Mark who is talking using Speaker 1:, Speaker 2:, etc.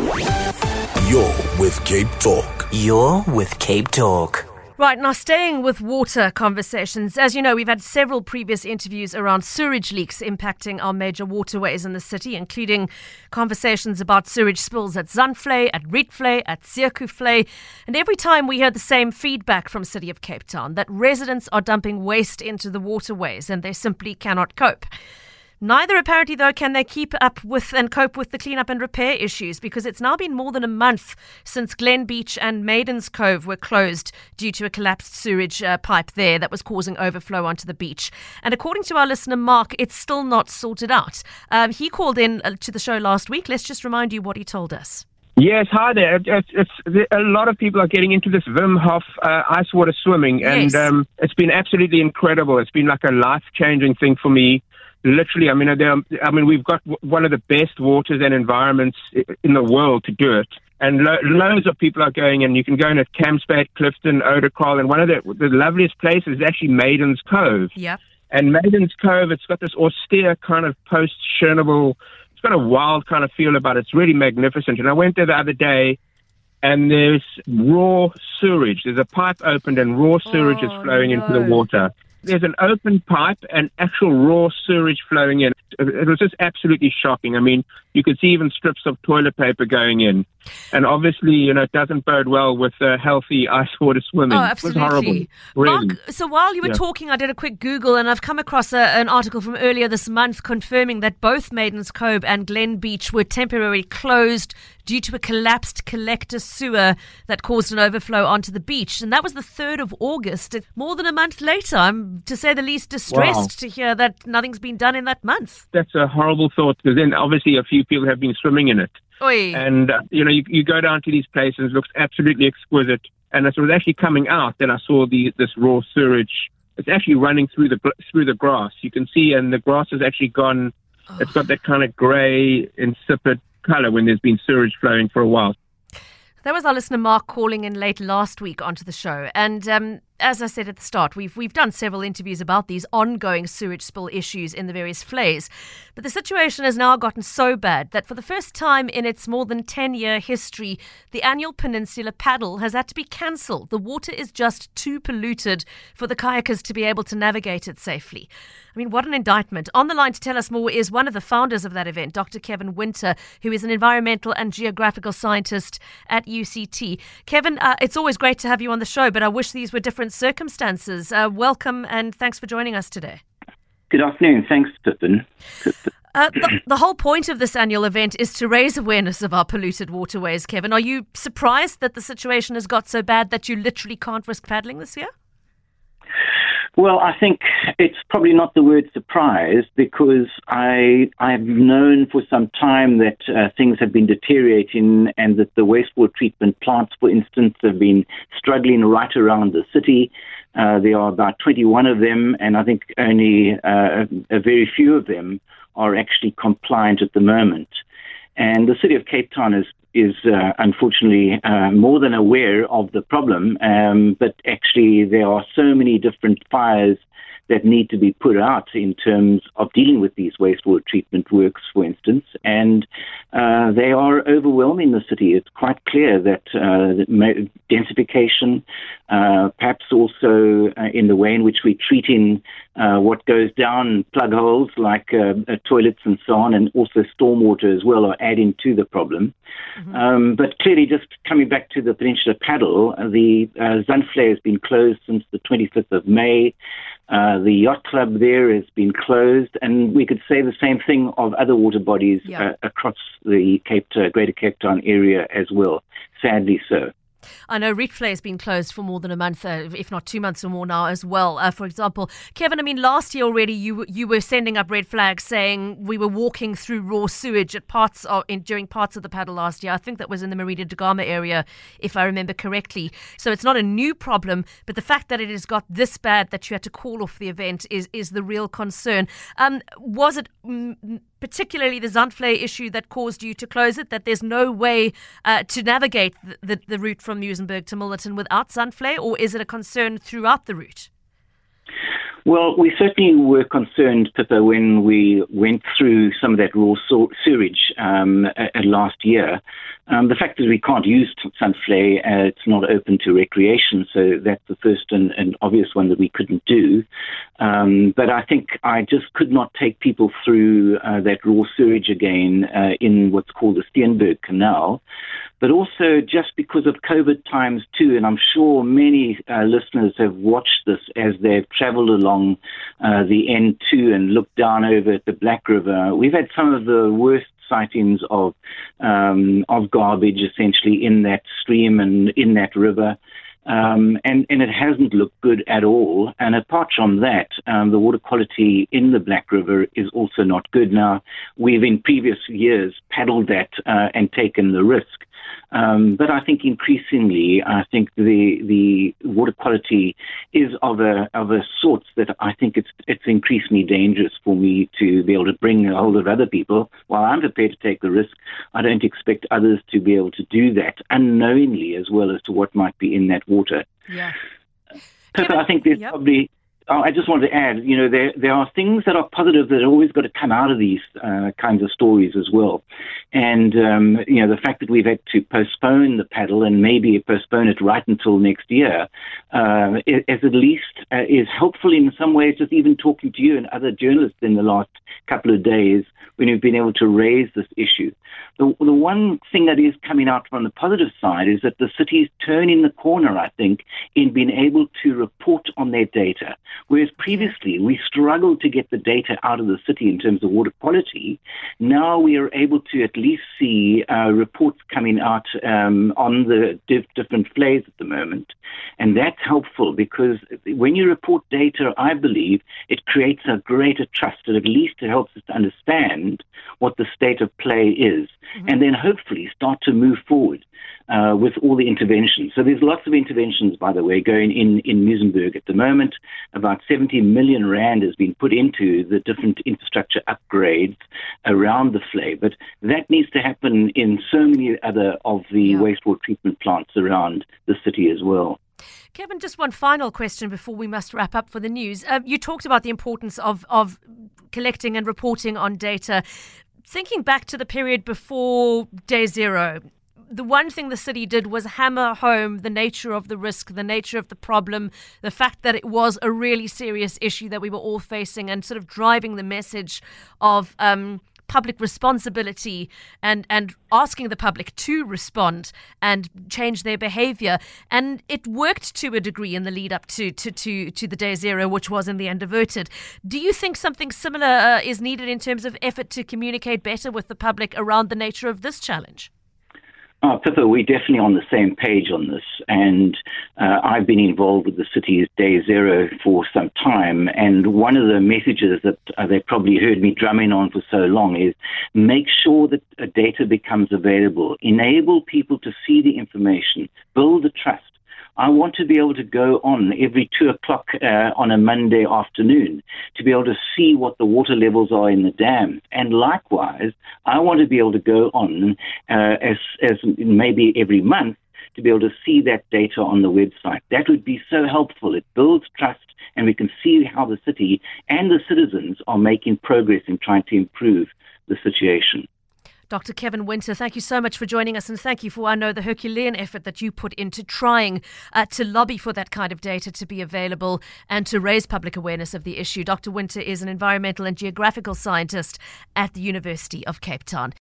Speaker 1: You're with Cape Talk.
Speaker 2: You're with Cape Talk.
Speaker 3: Right, now staying with water conversations. As you know, we've had several previous interviews around sewage leaks impacting our major waterways in the city, including conversations about sewage spills at Zandvlei, at Rietvlei, at Zeekoevlei. And every time we hear the same feedback from City of Cape Town, that residents are dumping waste into the waterways and they simply cannot cope. Neither, apparently, though, can they keep up with and cope with the cleanup and repair issues, because it's now been more than a month since Glen Beach and Maidens Cove were closed due to a collapsed sewage pipe there that was causing overflow onto the beach. And according to our listener, Mark, it's still not sorted out. He called in to the show last week. Let's just remind you what he told us.
Speaker 4: Yes, hi there. A lot of people are getting into this Wim Hof ice water swimming, and
Speaker 3: Yes.
Speaker 4: It's been absolutely incredible. It's been like a life-changing thing for me. Literally, we've got one of the best waters and environments in the world to do it. And loads of people are going, and you can go in at Campsbad, Clifton, Odercarl, and one of the loveliest places is actually Maidens Cove.
Speaker 3: Yeah.
Speaker 4: And Maidens Cove, it's got this austere kind of post-Chernobyl, it's got a wild kind of feel about it. It's really magnificent. And I went there the other day, and there's raw sewage. There's a pipe opened, and raw sewage is flowing into the water. There's an open pipe and actual raw sewage flowing in. It was just absolutely shocking. I mean, you could see even strips of toilet paper going in. And obviously, it doesn't bode well with healthy ice water swimming.
Speaker 3: Oh, absolutely.
Speaker 4: It was horrible. Really.
Speaker 3: Mark, so while you were talking, I did a quick Google, and I've come across an article from earlier this month confirming that both Maidens Cove and Glen Beach were temporarily closed due to a collapsed collector sewer that caused an overflow onto the beach. And that was the 3rd of August. More than a month later. I'm, to say the least, distressed to hear that nothing's been done in that month.
Speaker 4: That's a horrible thought, because then obviously a few people have been swimming in it.
Speaker 3: Oy.
Speaker 4: And, you go down to these places, it looks absolutely exquisite. And as it was actually coming out, then I saw this raw sewage. It's actually running through the grass. You can see, and the grass has actually gone, It's got that kind of grey, insipid colour when there's been sewage flowing for a while.
Speaker 3: That was our listener Mark calling in late last week onto the show. And as I said at the start, we've done several interviews about these ongoing sewage spill issues in the various flays. But the situation has now gotten so bad that for the first time in its more than 10-year history, the annual Peninsula Paddle has had to be cancelled. The water is just too polluted for the kayakers to be able to navigate it safely. I mean, what an indictment. On the line to tell us more is one of the founders of that event, Dr. Kevin Winter, who is an environmental and geographical scientist at UCT. Kevin, it's always great to have you on the show, but I wish these were different circumstances. Welcome, and thanks for joining us today.
Speaker 5: Good afternoon. Thanks, Pippin.
Speaker 3: The whole point of this annual event is to raise awareness of our polluted waterways, Kevin. Are you surprised that the situation has got so bad that you literally can't risk paddling this year?
Speaker 5: Well, I think it's probably not the word surprise, because I've known for some time that things have been deteriorating, and that the wastewater treatment plants, for instance, have been struggling right around the city. There are about 21 of them, and I think only a very few of them are actually compliant at the moment. And the City of Cape Town is unfortunately more than aware of the problem, but actually there are so many different fires that need to be put out in terms of dealing with these wastewater treatment works, for instance, and they are overwhelming the city. It's quite clear that densification, perhaps also in the way in which we're treating what goes down plug holes like toilets and so on, and also stormwater as well, are adding to the problem. Mm-hmm. But clearly, just coming back to the Peninsula Paddle, the Zandvlei has been closed since the 25th of May. The yacht club there has been closed, and we could say the same thing of other water bodies across the Greater Cape Town area as well, sadly so.
Speaker 3: I know Rietvlei has been closed for more than a month, if not 2 months or more now as well. For example, Kevin, I mean, last year already you were sending up red flags saying we were walking through raw sewage at during parts of the paddle last year. I think that was in the Marina de Gama area, if I remember correctly. So it's not a new problem, but the fact that it has got this bad that you had to call off the event is the real concern. Was it particularly the Zandvlei issue that caused you to close it, that there's no way to navigate the route from Muizenberg to Milnerton without Zandvlei, or is it a concern throughout the route?
Speaker 5: Well, we certainly were concerned, Pippa, when we went through some of that raw sewage last year. The fact that we can't use Sunflay, it's not open to recreation, so that's the first and obvious one that we couldn't do. But I think I just could not take people through that raw sewage again in what's called the Steenberg Canal. But also just because of COVID times too, and I'm sure many listeners have watched this as they've traveled along the N2 and looked down over at the Black River. We've had some of the worst sightings of garbage essentially in that stream and in that river. And it hasn't looked good at all. And apart from that, the water quality in the Black River is also not good. Now, we've in previous years paddled that and taken the risk. But I think increasingly, I think the water quality is of a sort that I think it's increasingly dangerous for me to be able to bring a hold of other people. While I'm prepared to take the risk, I don't expect others to be able to do that unknowingly as well as to what might be in that water.
Speaker 3: Yeah.
Speaker 5: Pippa, I think there's probably... I just wanted to add, there are things that are positive that are always got to come out of these kinds of stories as well. And, the fact that we've had to postpone the paddle and maybe postpone it right until next year is at least is helpful in some ways, just even talking to you and other journalists in the last couple of days when we've been able to raise this issue. The one thing that is coming out from the positive side is that the city's turning the corner, I think, in being able to report on their data. Whereas previously we struggled to get the data out of the city in terms of water quality, now we are able to at least see reports coming out on the different flays at the moment. And that's helpful because when you report data, I believe it creates a greater trust, and at least it helps us to understand what the state of play is, and then hopefully start to move forward with all the interventions. So there's lots of interventions, by the way, going in Muizenberg at the moment. About 70 million rand has been put into the different infrastructure upgrades around the Flay, but that needs to happen in so many other of the wastewater treatment plants around the city as well.
Speaker 3: Kevin, just one final question before we must wrap up for the news. You talked about the importance of collecting and reporting on data. Thinking back to the period before Day Zero, the one thing the city did was hammer home the nature of the risk, the nature of the problem, the fact that it was a really serious issue that we were all facing, and sort of driving the message of public responsibility and asking the public to respond and change their behavior. And it worked to a degree in the lead up to the Day Zero, which was in the end averted. Do you think something similar is needed in terms of effort to communicate better with the public around the nature of this challenge?
Speaker 5: Pippa, we're definitely on the same page on this, and I've been involved with the city's Day Zero for some time, and one of the messages that they probably heard me drumming on for so long is make sure that data becomes available, enable people to see the information, build the trust. I want to be able to go on every 2:00 on a Monday afternoon to be able to see what the water levels are in the dams. And likewise, I want to be able to go on as maybe every month to be able to see that data on the website. That would be so helpful. It builds trust, and we can see how the city and the citizens are making progress in trying to improve the situation.
Speaker 3: Dr. Kevin Winter, thank you so much for joining us, and thank you for, I know, the Herculean effort that you put into trying to lobby for that kind of data to be available and to raise public awareness of the issue. Dr. Winter is an environmental and geographical scientist at the University of Cape Town.